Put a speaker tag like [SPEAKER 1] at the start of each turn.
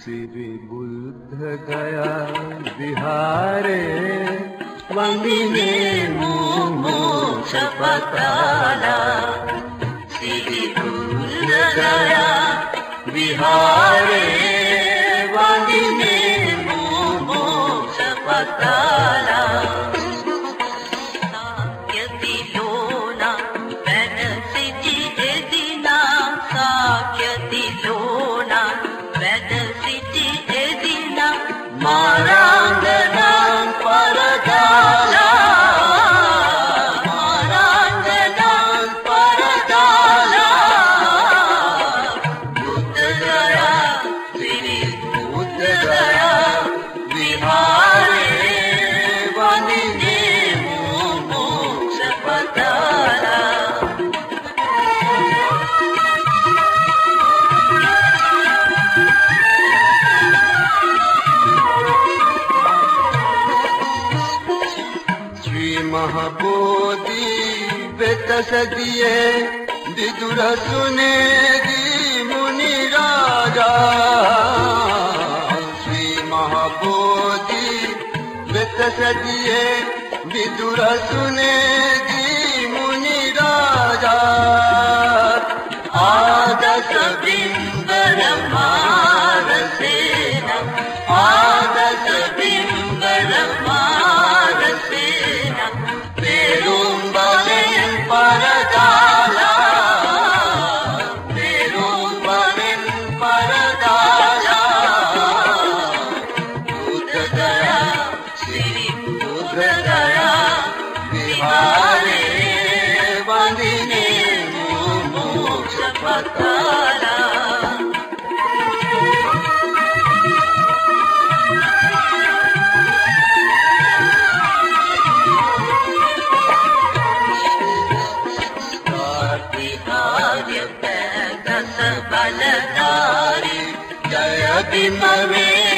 [SPEAKER 1] श्री बुद्ध गया विहारे वंदिने मोक्ष पताला। श्री बुद्ध गया विहारे वंदिने मोक्ष पताला। मारांगनां परदाला, मारांगनां परदाला। बुद्ध गया श्री बुद्ध गया विहारे वंदिने मोक्ष पताला। महाबोधि बेतसदिये विदुर सुनेगी मुनि राजा। श्री महाबोधि बेतसदिये विदुर सुनेगी मुनि राजा। आदस बिंबर मारसेना, आदस बिंबर मारसेना। पेरुंबलिन परदाला, पेरुंबलिन परदाला। बुद्ध गया श्री बुद्ध गया विहारे वंदिने मोक्ष पताला। बलधारी जय भीम वे